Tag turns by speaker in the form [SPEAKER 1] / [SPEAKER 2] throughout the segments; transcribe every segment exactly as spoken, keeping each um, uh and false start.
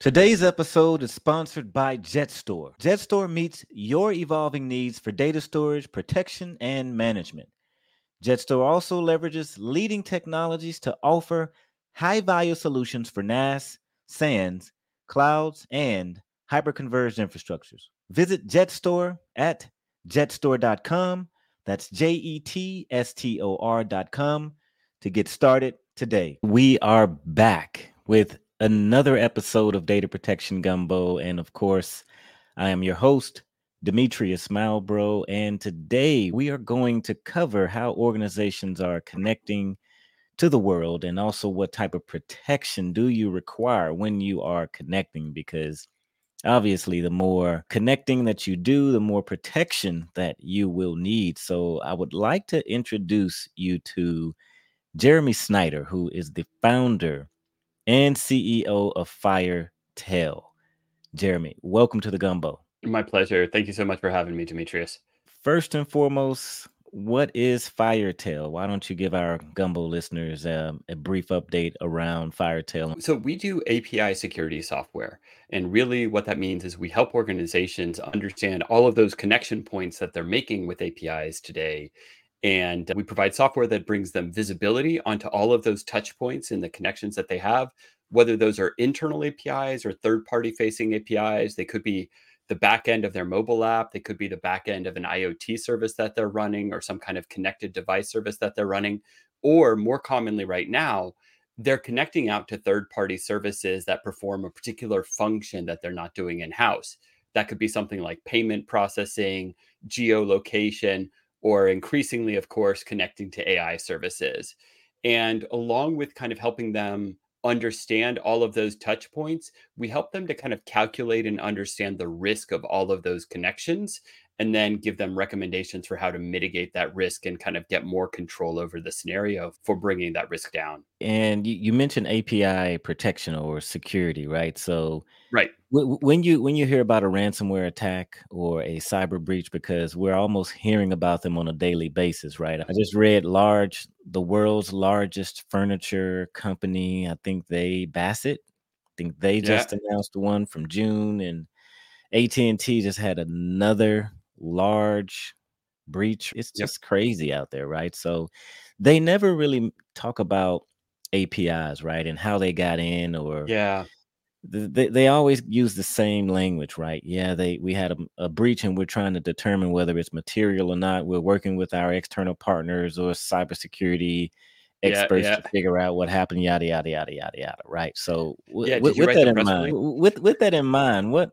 [SPEAKER 1] Today's episode is sponsored by JetStore. JetStore meets your evolving needs for data storage, protection, and management. JetStore also leverages leading technologies to offer high-value solutions for N A S, SANs, clouds, and hyperconverged infrastructures. Visit JetStore at jetstore dot com. That's J E T S T O R dot com to get started today. We are back with another episode of Data Protection Gumbo. And of course, I am your host, Demetrius Malbro. And today we are going to cover how organizations are connecting to the world and also what type of protection do you require when you are connecting, because obviously the more connecting that you do, the more protection that you will need. So I would like to introduce you to Jeremy Snyder, who is the founder and C E O of FireTel. Jeremy, welcome to the Gumbo.
[SPEAKER 2] My pleasure. Thank you so much for having me, Demetrius.
[SPEAKER 1] First and foremost, what is FireTel? Why don't you give our Gumbo listeners um, a brief update around FireTel?
[SPEAKER 2] So we do A P I security software. And really what that means is we help organizations understand all of those connection points that they're making with A P Is today. And we provide software that brings them visibility onto all of those touch points and the connections that they have, whether those are internal A P Is or third-party facing A P Is. They could be the back end of their mobile app. They could be the back end of an IoT service that they're running or some kind of connected device service that they're running. Or more commonly right now, they're connecting out to third-party services that perform a particular function that they're not doing in-house. That could be something like payment processing, geolocation, or increasingly, of course, connecting to A I services. And along with kind of helping them understand all of those touch points, we help them to kind of calculate and understand the risk of all of those connections, and then give them recommendations for how to mitigate that risk and kind of get more control over the scenario for bringing that risk down.
[SPEAKER 1] And you, you mentioned A P I protection or security, right? So
[SPEAKER 2] Right.
[SPEAKER 1] w- when you when you hear about a ransomware attack or a cyber breach, because we're almost hearing about them on a daily basis, right? I just read large, the world's largest furniture company, I think they Bassett, I think they
[SPEAKER 2] Yeah.
[SPEAKER 1] just announced one from June, and A T and T just had another large breach. It's
[SPEAKER 2] Yep.
[SPEAKER 1] just crazy out there, right? So they never really talk about A P Is, right? And how they got in, or
[SPEAKER 2] Yeah.
[SPEAKER 1] th- they, they always use the same language, right? Yeah, they we had a, a breach and we're trying to determine whether it's material or not. We're working with our external partners or cybersecurity
[SPEAKER 2] Yeah.
[SPEAKER 1] experts
[SPEAKER 2] Yeah.
[SPEAKER 1] to figure out what happened, yada yada yada yada yada, right? So w-
[SPEAKER 2] Yeah.
[SPEAKER 1] w-
[SPEAKER 2] Did you
[SPEAKER 1] with
[SPEAKER 2] write
[SPEAKER 1] that
[SPEAKER 2] the
[SPEAKER 1] in
[SPEAKER 2] press
[SPEAKER 1] mind,
[SPEAKER 2] release?
[SPEAKER 1] w- with with that in mind, what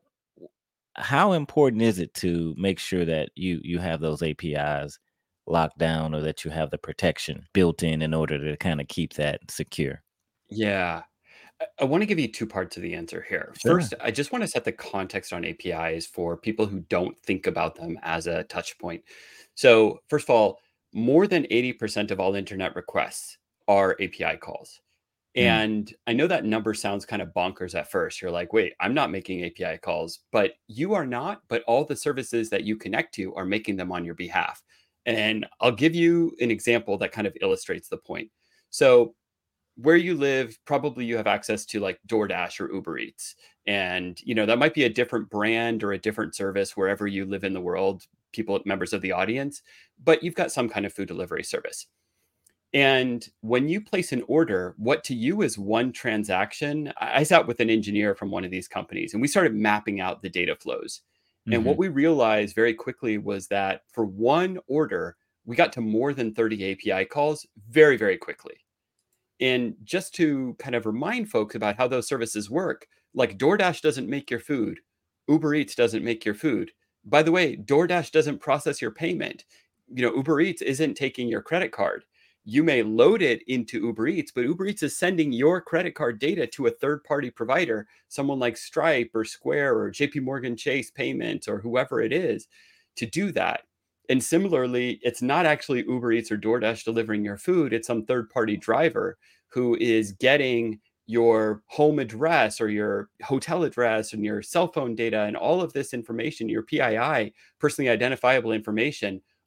[SPEAKER 1] how important is it to make sure that you you have those A P Is locked down, or that you have the protection built in in order to kind of keep that secure?
[SPEAKER 2] Yeah. I, I want to give you two parts of the answer here.
[SPEAKER 1] Sure.
[SPEAKER 2] First, I just want to set the context on A P Is for people who don't think about them as a touch point. So, first of all, more than eighty percent of all internet requests are A P I calls.
[SPEAKER 1] Mm.
[SPEAKER 2] And I know that number sounds kind of bonkers at first. You're like, wait, I'm not making A P I calls, but you are not. But all the services that you connect to are making them on your behalf. And I'll give you an example that kind of illustrates the point. So, where you live, probably you have access to like DoorDash or Uber Eats. And, you know, that might be a different brand or a different service wherever you live in the world, people, members of the audience, but you've got some kind of food delivery service. And when you place an order, what to you is one transaction. I I sat with an engineer from one of these companies and we started mapping out the data flows. And
[SPEAKER 1] Hmm.
[SPEAKER 2] what we realized very quickly was that for one order, we got to more than thirty A P I calls very, very quickly. And just to kind of remind folks about how those services work, like DoorDash doesn't make your food, Uber Eats doesn't make your food. By the way, DoorDash doesn't process your payment. You know, Uber Eats isn't taking your credit card. You may load it into Uber Eats, but Uber Eats is sending your credit card data to a third party provider, someone like Stripe or Square or J P Morgan Chase Payments or whoever it is, to do that. And similarly, it's not actually Uber Eats or DoorDash delivering your food, it's some third party driver who is getting your home address or your hotel address and your cell phone data and all of this information, your P I I, personally identifiable information,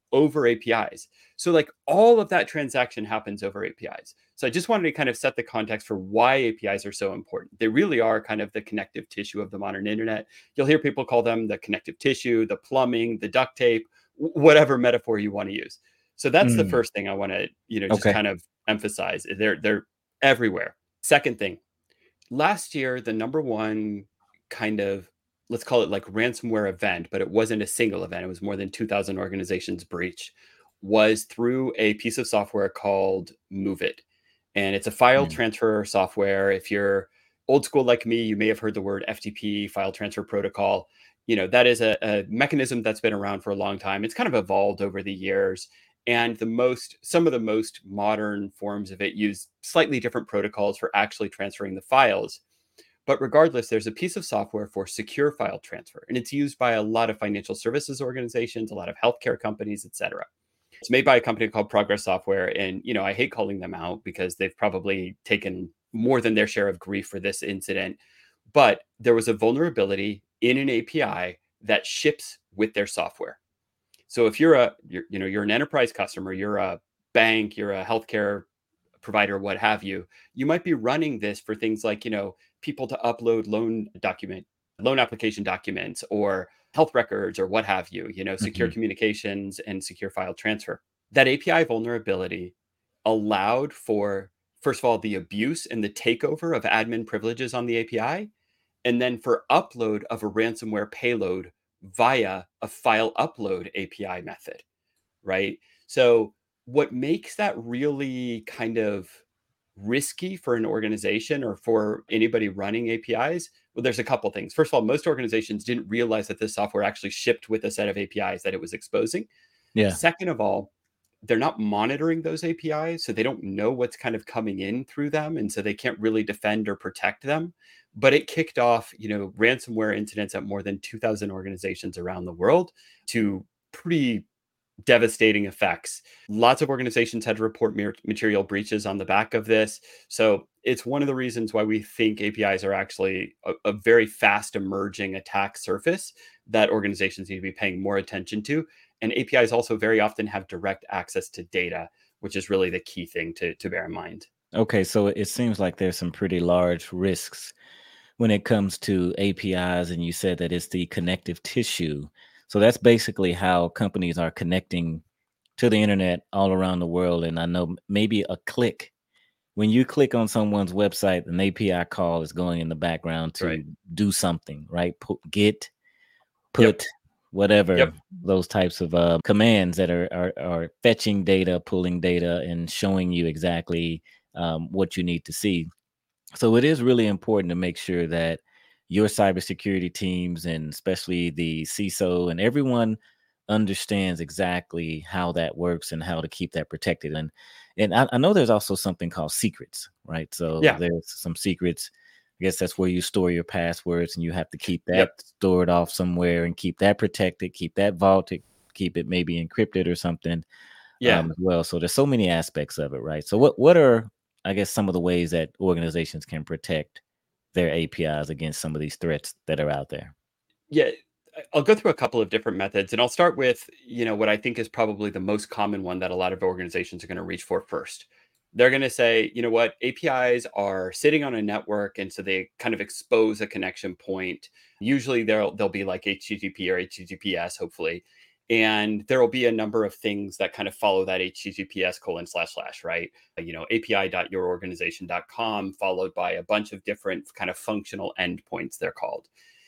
[SPEAKER 2] over A P Is. So like all of that transaction happens over A P Is. So I just wanted to kind of set the context for why A P Is are so important. They really are kind of the connective tissue of the modern internet. You'll hear people call them the connective tissue, the plumbing, the duct tape, whatever metaphor you want to use. So that's the
[SPEAKER 1] Mm.
[SPEAKER 2] first thing I want to, you know, just
[SPEAKER 1] Okay.
[SPEAKER 2] kind of emphasize. They're they're everywhere. Second thing, last year, the number one kind of, let's call it like ransomware event, but it wasn't a single event. It was more than two thousand organizations breach, was through a piece of software called MOVEit. And it's a file
[SPEAKER 1] Mm.
[SPEAKER 2] transfer software. If you're old school like me, you may have heard the word F T P, file transfer protocol. You know, that is a, a mechanism that's been around for a long time. It's kind of evolved over the years. And the most, some of the most modern forms of it use slightly different protocols for actually transferring the files. But regardless, there's a piece of software for secure file transfer, and it's used by a lot of financial services organizations, a lot of healthcare companies, et cetera. It's made by a company called Progress Software, and you know I hate calling them out because they've probably taken more than their share of grief for this incident. But there was a vulnerability in an A P I that ships with their software. So if you're a, you're, you know, you're an enterprise customer, you're a bank, you're a healthcare provider, what have you, you might be running this for things like, you know, people to upload loan document, loan application documents or health records or what have you, you know, secure
[SPEAKER 1] Mhm.
[SPEAKER 2] communications and secure file transfer. That A P I vulnerability allowed for, first of all, the abuse and the takeover of admin privileges on the A P I, and then for upload of a ransomware payload via a file upload A P I method, right? So what makes that really kind of risky for an organization or for anybody running A P Is? Well, there's a couple things. First of all, most organizations didn't realize that this software actually shipped with a set of A P Is that it was exposing.
[SPEAKER 1] Yeah.
[SPEAKER 2] Second of all, they're not monitoring those A P Is, so they don't know what's kind of coming in through them, and so they can't really defend or protect them. But it kicked off, you know, ransomware incidents at more than two thousand organizations around the world to pretty devastating effects. Lots of organizations had to report mer- material breaches on the back of this. So it's one of the reasons why we think A P Is are actually a, a very fast emerging attack surface that organizations need to be paying more attention to. And A P Is also very often have direct access to data, which is really the key thing to, to bear in mind.
[SPEAKER 1] Okay, so it seems like there's some pretty large risks when it comes to A P Is, and you said that it's the connective tissue. So that's basically how companies are connecting to the internet all around the world. And I know maybe a click, when you click on someone's website, an A P I call is going in the background
[SPEAKER 2] Right.
[SPEAKER 1] to do something, right? Put, get,
[SPEAKER 2] Yep.
[SPEAKER 1] put, whatever,
[SPEAKER 2] Yep.
[SPEAKER 1] those types of uh, commands that are, are are fetching data, pulling data, and showing you exactly um, what you need to see. So it is really important to make sure that your cybersecurity teams, and especially the C I S O and everyone, understands exactly how that works and how to keep that protected. And and I, I know there's also something called secrets, right? So
[SPEAKER 2] Yeah.
[SPEAKER 1] there's some secrets. I guess that's where you store your passwords, and you have to keep that
[SPEAKER 2] Yep.
[SPEAKER 1] stored off somewhere and keep that protected, keep that vaulted, keep it maybe encrypted or something
[SPEAKER 2] Yeah.
[SPEAKER 1] um, as well. So there's so many aspects of it, right? So what what are, I guess, some of the ways that organizations can protect their A P Is against some of these threats that are out there?
[SPEAKER 2] Yeah. I- I'll go through a couple of different methods, and I'll start with, you know, what I think is probably the most common one that a lot of organizations are going to reach for first. They're going to say, you know what, A P Is are sitting on a network, and so they kind of expose a connection point. Usually, they'll they'll be like H T T P or H T T P S, hopefully, and there will be a number of things that kind of follow that H T T P S colon slash slash, right? You know, A P I dot your organization dot com, followed by a bunch of different kind of functional endpoints, they're called.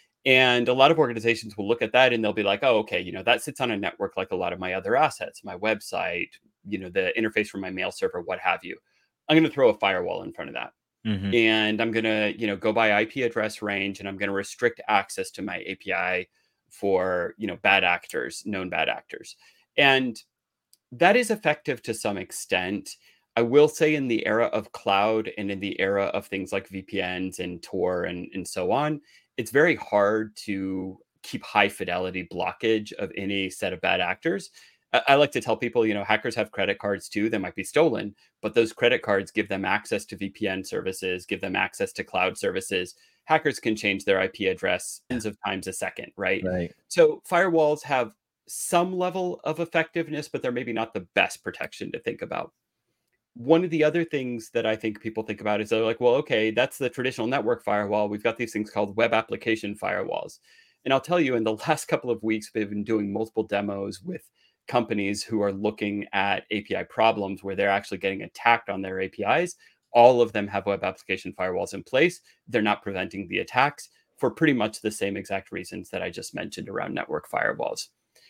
[SPEAKER 2] And a lot of organizations will look at that and they'll be like, oh, okay, you know, that sits on a network like a lot of my other assets, my website, you know, the interface from my mail server, what have you. I'm going to throw a firewall in front of that.
[SPEAKER 1] Hmm.
[SPEAKER 2] And I'm going to, you know, go by I P address range, and I'm going to restrict access to my A P I for, you know, bad actors, known bad actors. And that is effective to some extent. I will say in the era of cloud and in the era of things like V P Ns and Tor and, and so on, it's very hard to keep high fidelity blockage of any set of bad actors. I, I like to tell people, you know, hackers have credit cards too. They might be stolen, but those credit cards give them access to V P N services, give them access to cloud services. Hackers can change their I P address tens of times a second, right?
[SPEAKER 1] Right.
[SPEAKER 2] So firewalls have some level of effectiveness, but they're maybe not the best protection to think about. One of the other things that I think people think about is they're like, well, okay, that's the traditional network firewall. We've got these things called web application firewalls. And I'll tell you, in the last couple of weeks, we've been doing multiple demos with companies who are looking at A P I problems where they're actually getting attacked on their A P Is. All of them have web application firewalls in place. They're not preventing the attacks for pretty much the same exact reasons that I just mentioned around network firewalls.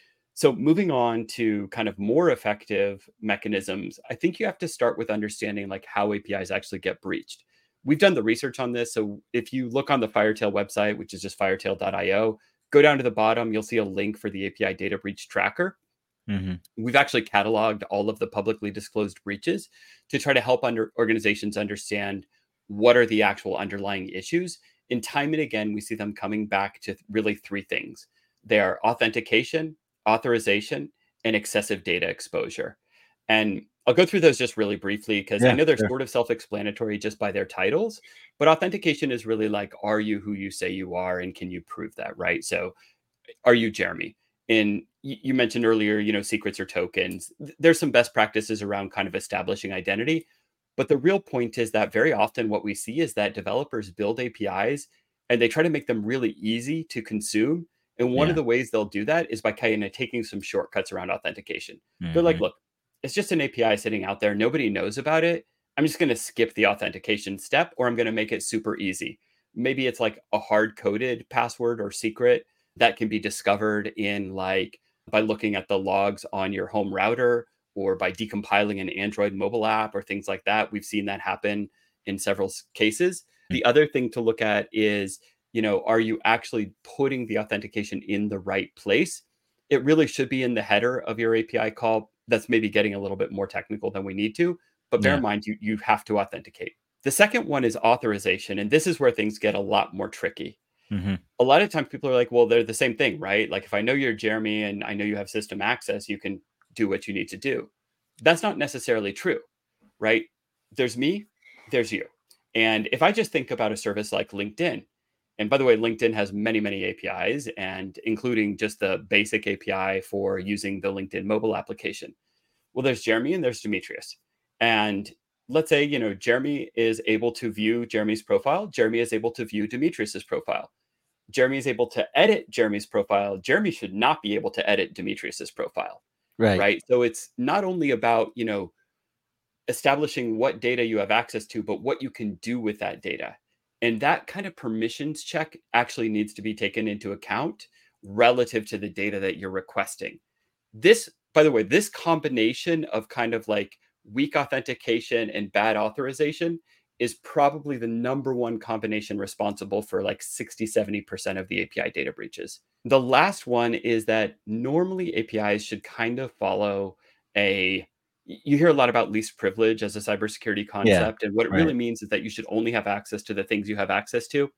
[SPEAKER 2] So moving on to kind of more effective mechanisms, I think you have to start with understanding like how A P Is actually get breached. We've done the research on this. So if you look on the Firetail website, which is just firetail dot io, go down to the bottom, you'll see a link for the A P I data breach tracker. Mm-hmm. We've actually cataloged all of the publicly disclosed breaches to try to help under organizations understand what are the actual underlying issues. And time and again, we see them coming back to really three things. They are authentication, authorization, and excessive data exposure. And I'll go through those just really briefly because yeah, I know they're sure. sort of self-explanatory just by their titles, but authentication is really like, are you who you say you are and can you prove that, right? So are you Jeremy? And you mentioned earlier, you know, secrets or tokens. There's some best practices around kind of establishing identity. But the real point is that very often what we see is that developers build A P Is and they try to make them really easy to consume. And one yeah. of the ways they'll do that is by kind of taking some shortcuts around authentication. Mm-hmm. They're like, look, it's just an A P I sitting out there. Nobody knows about it. I'm just going to skip the authentication step, or I'm going to make it super easy. Maybe it's like a hard-coded password or secret that can be discovered in like by looking at the logs on your home router or by decompiling an Android mobile app or things like that. We've seen that happen in several cases. Mm-hmm. The other thing to look at is, you know, are you actually putting the authentication in the right place? It really should be in the header of your A P I call. That's maybe getting a little bit more technical than we need to, but bear yeah. in mind, you, you have to authenticate. The second one is authorization. And this is where things get a lot more tricky. Mm-hmm. A lot of times people are like, well, they're the same thing, right? Like if I know you're Jeremy and I know you have system access, you can do what you need to do. That's not necessarily true, right? There's me, there's you. And if I just think about a service like LinkedIn, and by the way, LinkedIn has many, many A P Is, and including just the basic A P I for using the LinkedIn mobile application. Well, there's Jeremy and there's Demetrius. And let's say, you know, Jeremy is able to view Jeremy's profile. Jeremy is able to view Demetrius's profile. Jeremy is able to edit Jeremy's profile. Jeremy should not be able to edit Demetrius's profile. Right. Right. So it's not only about, you know, establishing what data you have access to, but what you can do with that data. And that kind of permissions check actually needs to be taken into account relative to the data that you're requesting. This, by the way, this combination of kind of like weak authentication and bad authorization is probably the number one combination responsible for like sixty, seventy percent of the A P I data breaches. The last one is that normally A P Is should kind of follow a, you hear a lot about least privilege as a cybersecurity concept. Yeah, and what it right. really means is that you should only have access to the things you have access to.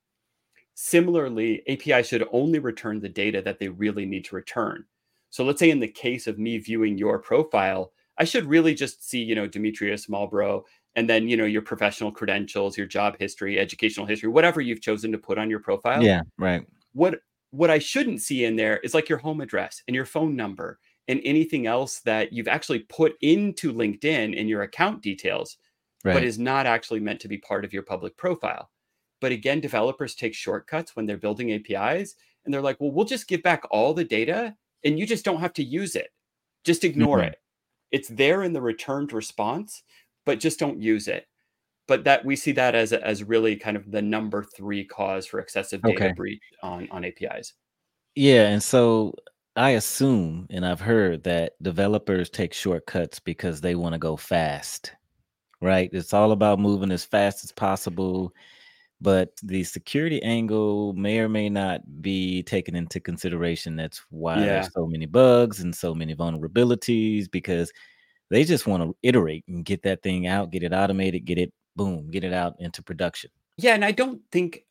[SPEAKER 2] Similarly, A P I should only return the data that they really need to return. So let's say in the case of me viewing your profile, I should really just see, you know, Demetrius Malbrough, and then, you know, your professional credentials, your job history, educational history, whatever you've chosen to put on your profile.
[SPEAKER 1] Yeah, right.
[SPEAKER 2] What what I shouldn't see in there is like your home address and your phone number and anything else that you've actually put into LinkedIn in your account details, right. but is not actually meant to be part of your public profile. But again, developers take shortcuts when they're building A P Is, and they're like, well, we'll just give back all the data and you just don't have to use it. Just ignore mm-hmm. it. It's there in the returned response, but just don't use it. But that we see that as as really kind of the number three cause for excessive data okay. breach on, on A P Is.
[SPEAKER 1] Yeah. And so I assume, and I've heard that developers take shortcuts because they want to go fast, right? It's all about moving as fast as possible. But the security angle may or may not be taken into consideration. That's why yeah. there's so many bugs and so many vulnerabilities, because they just want to iterate and get that thing out, get it automated, get it, boom, get it out into production.
[SPEAKER 2] Yeah, and I don't think,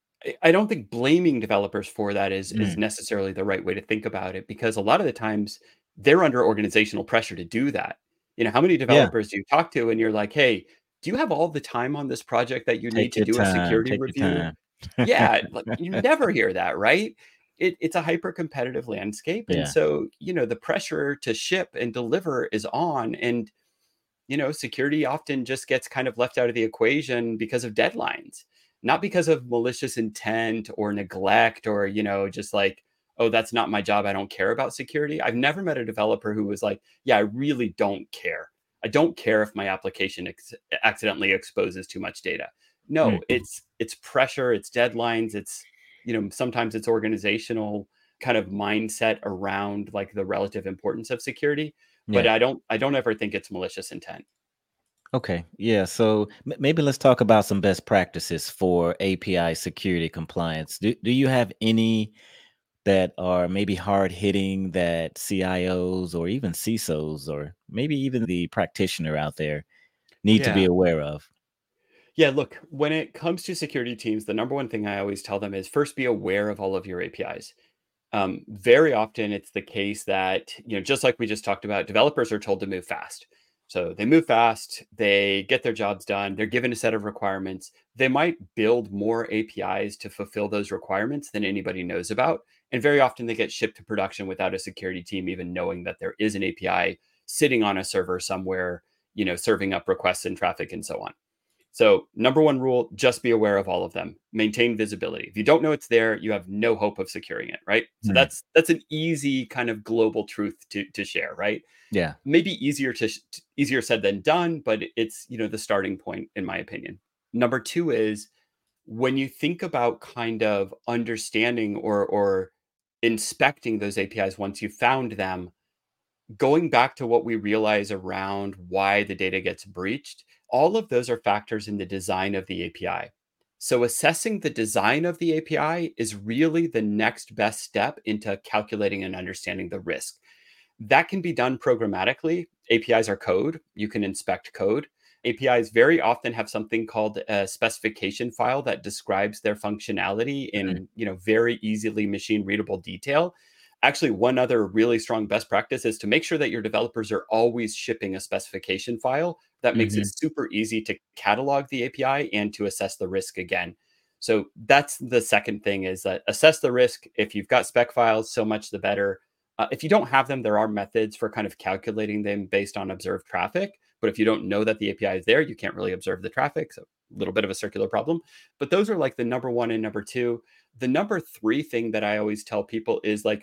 [SPEAKER 2] I don't think blaming developers for that is, mm. is necessarily the right way to think about it, because a lot of the times they're under organizational pressure to do that. You know, how many developers yeah. do you talk to and you're like, hey, do you have all the time on this project that you
[SPEAKER 1] Take
[SPEAKER 2] need to do
[SPEAKER 1] time,
[SPEAKER 2] a security review? Yeah, like, you never hear that, right? it, it's a hyper competitive landscape. And
[SPEAKER 1] Yeah.
[SPEAKER 2] so, you know, the pressure to ship and deliver is on. And, you know, security often just gets kind of left out of the equation because of deadlines, not because of malicious intent or neglect or, you know, just like, oh, that's not my job. I don't care about security. I've never met a developer who was like, yeah, I really don't care. I don't care if my application ex- accidentally exposes too much data. No,
[SPEAKER 1] Mhm.
[SPEAKER 2] it's it's pressure, it's deadlines, it's, you know, sometimes it's organizational kind of mindset around like the relative importance of security, but
[SPEAKER 1] Yeah.
[SPEAKER 2] I don't I don't ever think it's malicious intent.
[SPEAKER 1] Okay. Yeah. So m- maybe let's talk about some best practices for A P I security compliance. Do, do you have any that are maybe hard hitting that C I Os or even C I S Os or maybe even the practitioner out there need to be
[SPEAKER 2] Yeah.
[SPEAKER 1] aware of?
[SPEAKER 2] Yeah, look, when it comes to security teams, the number one thing I always tell them is first be aware of all of your A P Is. Um, very often it's the case that, you know, just like we just talked about, developers are told to move fast. So they move fast, they get their jobs done, they're given a set of requirements. They might build more A P Is to fulfill those requirements than anybody knows about. And very often they get shipped to production without a security team even knowing that there is an A P I sitting on a server somewhere, you know, serving up requests and traffic and so on. So, number one rule, just be aware of all of them. Maintain visibility. If you don't know it's there, you have no hope of securing it, right? So
[SPEAKER 1] Mm.
[SPEAKER 2] that's that's an easy kind of global truth to to share, right?
[SPEAKER 1] Yeah.
[SPEAKER 2] Maybe easier to sh- t- easier said than done, but it's, you know, the starting point in my opinion. Number two is when you think about kind of understanding or or inspecting those A P Is once you found them, going back to what we realize around why the data gets breached, all of those are factors in the design of the A P I. So, assessing the design of the A P I is really the next best step into calculating and understanding the risk. That can be done programmatically. A P Is are code, you can inspect code. A P Is very often have something called a specification file that describes their functionality
[SPEAKER 1] Mm.
[SPEAKER 2] in, you know, very easily machine readable detail. Actually, one other really strong best practice is to make sure that your developers are always shipping a specification file. That makes it
[SPEAKER 1] Mhm.
[SPEAKER 2] super easy to catalog the A P I and to assess the risk again. So that's the second thing is that assess the risk. If you've got spec files, so much the better. Uh, if you don't have them, there are methods for kind of calculating them based on observed traffic. But if you don't know that the A P I is there, you can't really observe the traffic. So a little bit of a circular problem. But those are like the number one and number two. The number three thing that I always tell people is like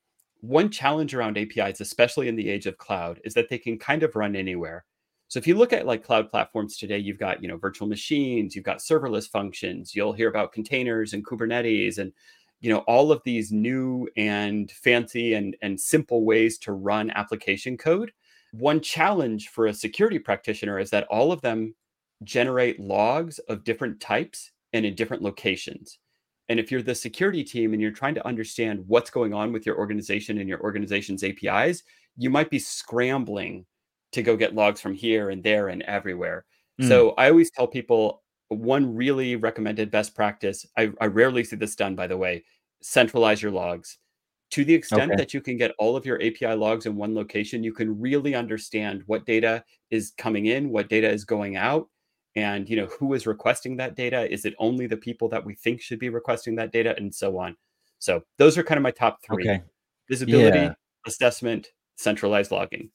[SPEAKER 2] one challenge around A P Is, especially in the age of cloud, is that they can kind of run anywhere. So if you look at like cloud platforms today, you've got, you know, virtual machines, you've got serverless functions, you'll hear about containers and Kubernetes and, you know, all of these new and fancy and, and simple ways to run application code. One challenge for a security practitioner is that all of them generate logs of different types and in different locations. And if you're the security team and you're trying to understand what's going on with your organization and your organization's A P Is, you might be scrambling to go get logs from here and there and everywhere.
[SPEAKER 1] Mm.
[SPEAKER 2] So I always tell people one really recommended best practice. I, I rarely see this done, by the way. Centralize your logs. To the extent
[SPEAKER 1] Okay.
[SPEAKER 2] that you can get all of your A P I logs in one location, you can really understand what data is coming in, what data is going out, and, you know, who is requesting that data. Is it only the people that we think should be requesting that data, and so on. So those are kind of my top three:
[SPEAKER 1] Okay. Yeah.
[SPEAKER 2] visibility, assessment, centralized logging.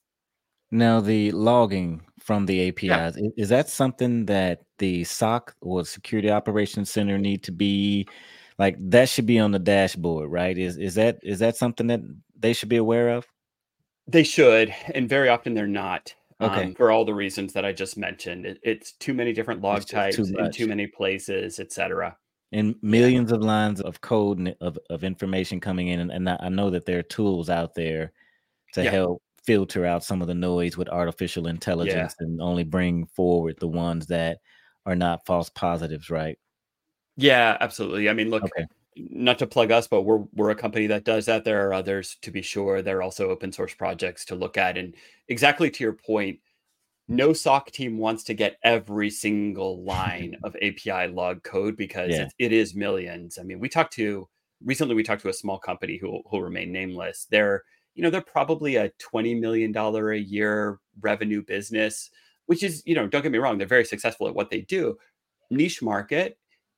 [SPEAKER 1] Now the logging from the
[SPEAKER 2] Yeah.
[SPEAKER 1] A P Is, i- is that something that the S O C or Security Operations Center need to be like that should be on the dashboard, right? Is is that is that something that they should be aware of?
[SPEAKER 2] They should, and very often they're not,
[SPEAKER 1] Okay.
[SPEAKER 2] um, for all the reasons that I just mentioned. It, it's too many different
[SPEAKER 1] It's
[SPEAKER 2] log
[SPEAKER 1] just too
[SPEAKER 2] types in too
[SPEAKER 1] much.
[SPEAKER 2] many places, et cetera.
[SPEAKER 1] And
[SPEAKER 2] Yeah.
[SPEAKER 1] millions of lines of code and of, of information coming in. And, and I I know that there are tools out there to
[SPEAKER 2] Yeah.
[SPEAKER 1] help filter out some of the noise with artificial
[SPEAKER 2] Yeah.
[SPEAKER 1] intelligence and only bring forward the ones that are not false positives, right?
[SPEAKER 2] Yeah, absolutely. I mean, look,
[SPEAKER 1] Okay.
[SPEAKER 2] not to plug us, but we're we're a company that does that. There are others to be sure. There are also open source projects to look at. And exactly to your point, no S O C team wants to get every single line of A P I log code because
[SPEAKER 1] Yeah.
[SPEAKER 2] it, it is millions. I mean, we talked to recently we talked to a small company who who remain nameless. They're, you know, they're probably a twenty million dollar a year revenue business, which is, you know, don't get me wrong, they're very successful at what they do. Niche market,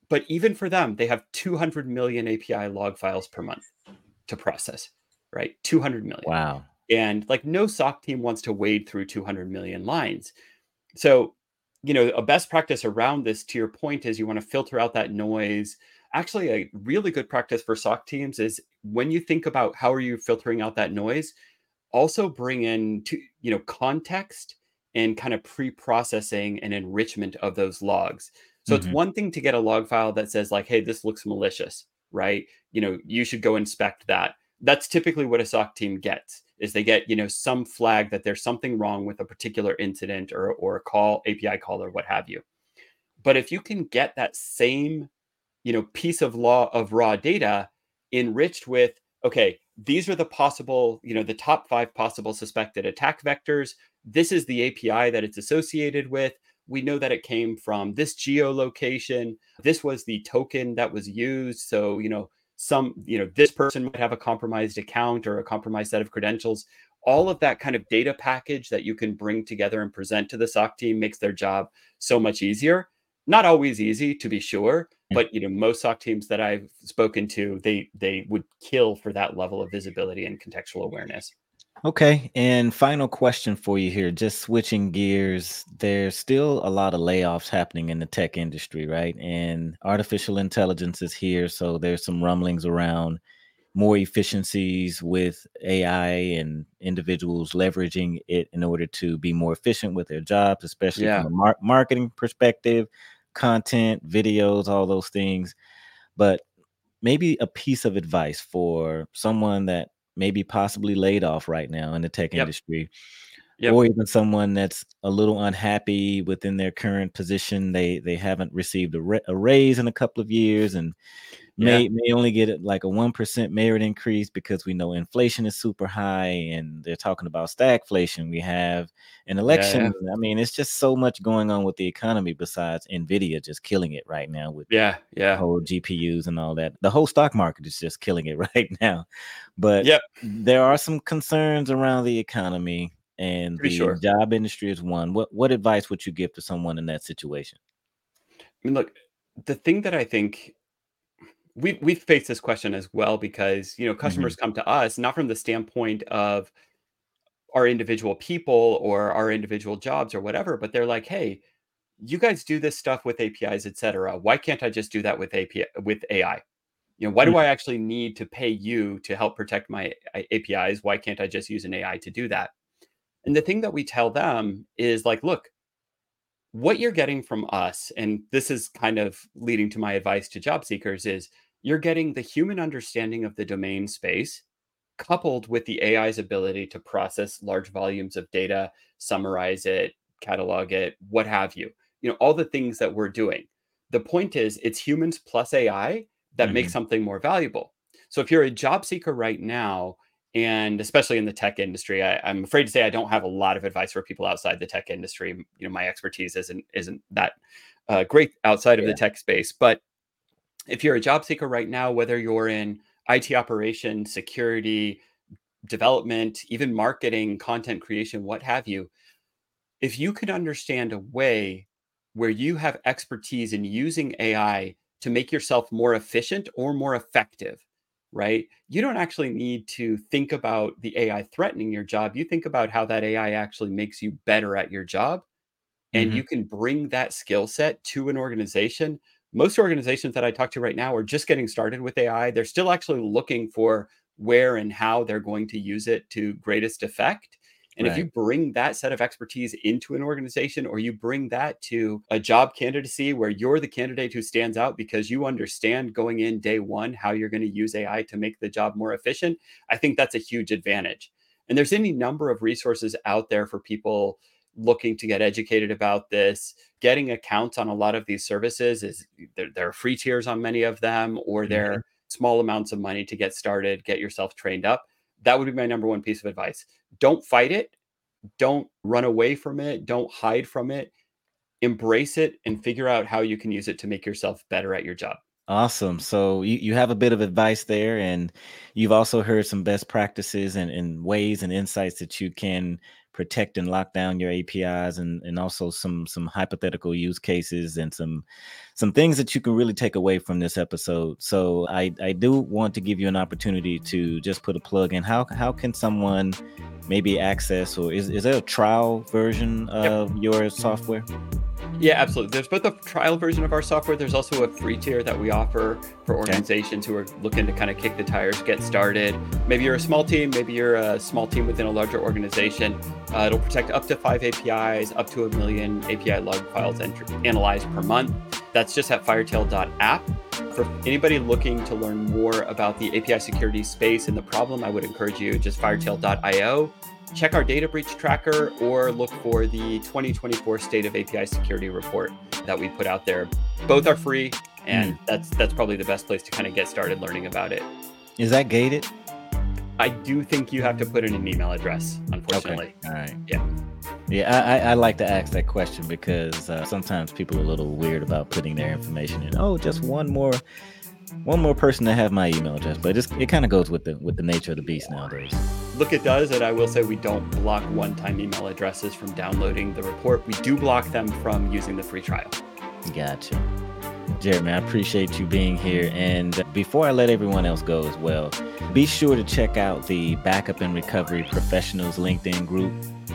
[SPEAKER 2] But even for them, they have two hundred million A P I log files per month to process, right? two hundred million.
[SPEAKER 1] Wow.
[SPEAKER 2] And like no S O C team wants to wade through two hundred million lines. So, you know, a best practice around this, to your point, is you want to filter out that noise. Actually, a really good practice for S O C teams is when you think about how are you filtering out that noise, also bring in to, you know, context and kind of pre-processing and enrichment of those logs. So it's
[SPEAKER 1] Hmm.
[SPEAKER 2] one thing to get a log file that says like, hey, this looks malicious, right? You know, you should go inspect that. That's typically what a S O C team gets, is they get, you know, some flag that there's something wrong with a particular incident or, or a call, A P I call, or what have you. But if you can get that same, you know, piece of law of raw data enriched with, okay, these are the possible, you know, the top five possible suspected attack vectors. This is the A P I that it's associated with. We know that it came from this geolocation. This was the token that was used. So, you know, some, you know, this person might have a compromised account or a compromised set of credentials. All of that kind of data package that you can bring together and present to the S O C team makes their job so much easier. Not always easy, to be sure, but you know, most S O C teams that I've spoken to, they they would kill for that level of visibility and contextual awareness.
[SPEAKER 1] Okay. And final question for you here, just switching gears. There's still a lot of layoffs happening in the tech industry, right? And artificial intelligence is here. So there's some rumblings around more efficiencies with A I and individuals leveraging it in order to be more efficient with their jobs, especially from
[SPEAKER 2] Yeah.
[SPEAKER 1] a mar- marketing perspective, content, videos, all those things. But maybe a piece of advice for someone that may be possibly laid off right now in the tech
[SPEAKER 2] Yep.
[SPEAKER 1] industry,
[SPEAKER 2] Yep.
[SPEAKER 1] or even someone that's a little unhappy within their current position. They they haven't received a, ra- a raise in a couple of years, and
[SPEAKER 2] Yeah.
[SPEAKER 1] may may only get it like a one percent merit increase because we know inflation is super high, and they're talking about stagflation. We have an
[SPEAKER 2] Yeah.
[SPEAKER 1] election.
[SPEAKER 2] Yeah.
[SPEAKER 1] I mean, it's just so much going on with the economy besides Nvidia just killing it right now with
[SPEAKER 2] Yeah.
[SPEAKER 1] the
[SPEAKER 2] Yeah.
[SPEAKER 1] whole G P Us and all that. The whole stock market is just killing it right now. But
[SPEAKER 2] Yep.
[SPEAKER 1] there are some concerns around the economy, and
[SPEAKER 2] To be
[SPEAKER 1] the
[SPEAKER 2] sure.
[SPEAKER 1] job industry is one. What what advice would you give to someone in that situation?
[SPEAKER 2] I mean, look, the thing that I think we we've faced this question as well because you know
[SPEAKER 1] Hmm.
[SPEAKER 2] customers come to us not from the standpoint of our individual people or our individual jobs or whatever, but they're like, hey, you guys do this stuff with A P Is, et cetera. Why can't I just do that with A P I with A I? You know, why do I actually need to pay you to help protect my A P Is? Why can't I just use an A I to do that? And the thing that we tell them is like, look, what you're getting from us, and this is kind of leading to my advice to job seekers, is you're getting the human understanding of the domain space coupled with the A I's ability to process large volumes of data, summarize it, catalog it, what have you. You know, all the things that we're doing. The point is, it's humans plus A I that makes
[SPEAKER 1] Hmm.
[SPEAKER 2] something more valuable. So if you're a job seeker right now, and especially in the tech industry, I, I'm afraid to say I don't have a lot of advice for people outside the tech industry. You know, my expertise isn't isn't that uh, great outside of the
[SPEAKER 1] Yeah.
[SPEAKER 2] tech space. But if you're a job seeker right now, whether you're in I T operations, security, development, even marketing, content creation, what have you, if you could understand a way where you have expertise in using A I to make yourself more efficient or more effective, right? You don't actually need to think about the A I threatening your job. You think about how that A I actually makes you better at your job, and
[SPEAKER 1] Hmm.
[SPEAKER 2] you can bring that skill set to an organization. Most organizations that I talk to right now are just getting started with A I. They're still actually looking for where and how they're going to use it to greatest effect. And if you
[SPEAKER 1] Right.
[SPEAKER 2] bring that set of expertise into an organization, or you bring that to a job candidacy where you're the candidate who stands out because you understand going in day one how you're going to use A I to make the job more efficient, I think that's a huge advantage. And there's any number of resources out there for people looking to get educated about this. Getting accounts on a lot of these services is there, there are free tiers on many of them, or
[SPEAKER 1] Hmm.
[SPEAKER 2] they're small amounts of money to get started, get yourself trained up. That would be my number one piece of advice. Don't fight it. Don't run away from it. Don't hide from it. Embrace it and figure out how you can use it to make yourself better at your job.
[SPEAKER 1] Awesome. So you, you have a bit of advice there, and you've also heard some best practices and, and ways and insights that you can protect and lock down your A P Is, and, and also some some hypothetical use cases and some some things that you can really take away from this episode. So I, I do want to give you an opportunity to just put a plug in. How how can someone maybe access, or is, is there a trial version of yep. your software?
[SPEAKER 2] Yeah, absolutely. There's both a trial version of our software. There's also a free tier that we offer for organizations okay. who are looking to kind of kick the tires, get started. Maybe you're a small team, maybe you're a small team within a larger organization. Uh, it'll protect up to five A P Is, up to a million A P I log files ent- analyzed per month. That's just at firetail dot app. For anybody looking to learn more about the A P I security space and the problem, I would encourage you just firetail dot io. Check our data breach tracker or look for the twenty twenty-four State of A P I Security report that we put out there. Both are free, and mm. that's that's probably the best place to kind of get started learning about it.
[SPEAKER 1] Is that gated?
[SPEAKER 2] I do think you have to put in an email address, unfortunately.
[SPEAKER 1] Okay. All right.
[SPEAKER 2] Yeah.
[SPEAKER 1] Yeah, I, I, I like to ask that question because uh, sometimes people are a little weird about putting their information in. Oh, just one more one more person to have my email address, but it's, it kind of goes with the with the nature of the beast nowadays.
[SPEAKER 2] Look, it does, and I will say we don't block one-time email addresses from downloading the report. We do block them from using the free trial.
[SPEAKER 1] Gotcha. Jared, man, I appreciate you being here. And before I let everyone else go as well, be sure to check out the Backup and Recovery Professionals LinkedIn group.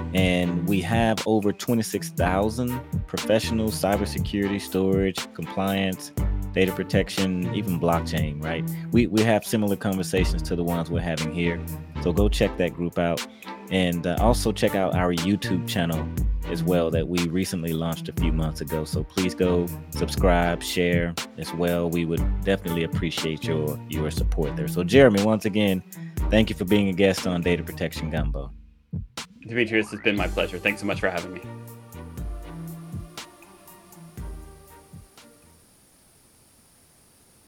[SPEAKER 1] And we have over twenty-six thousand professionals, cybersecurity, storage, compliance, data protection, even blockchain, right? We we have similar conversations to the ones we're having here. So go check that group out. And uh, also check out our YouTube channel as well that we recently launched a few months ago. So please go subscribe, share as well. We would definitely appreciate your, your support there. So Jeremy, once again, thank you for being a guest on Data Protection Gumbo.
[SPEAKER 2] Demetrius, it's been my pleasure. Thanks so much for having me.